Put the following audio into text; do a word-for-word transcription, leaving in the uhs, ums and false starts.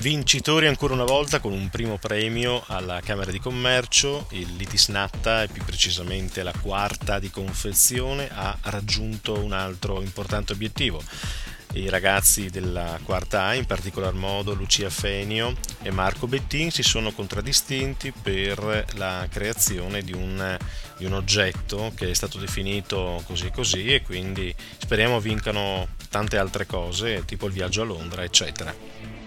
Vincitori ancora una volta con un primo premio alla Camera di Commercio. Il Litis Natta, e più precisamente la quarta di confezione, ha raggiunto un altro importante obiettivo. I ragazzi della quarta A, in particolar modo Lucia Fenio e Marco Bettin, si sono contraddistinti per la creazione di un, di un oggetto che è stato definito così e così, e quindi speriamo vincano tante altre cose, tipo il viaggio a Londra, eccetera.